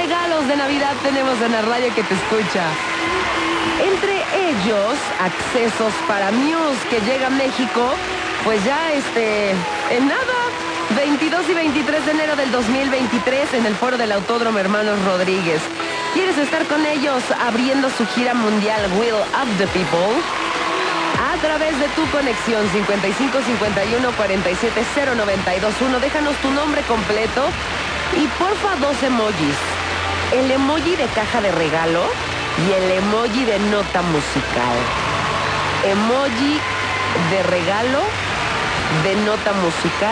regalos de Navidad tenemos en la radio que te escucha. Entre ellos, accesos para Muse, que llega a México, pues ya en nada, 22 y 23 de enero del 2023 en el Foro del Autódromo Hermanos Rodríguez. ¿Quieres estar con ellos abriendo su gira mundial Will of the People? A través de tu conexión 55 51 47 0921, déjanos tu nombre completo y porfa 2 emojis. El emoji de caja de regalo y el emoji de nota musical. Emoji de regalo, de nota musical.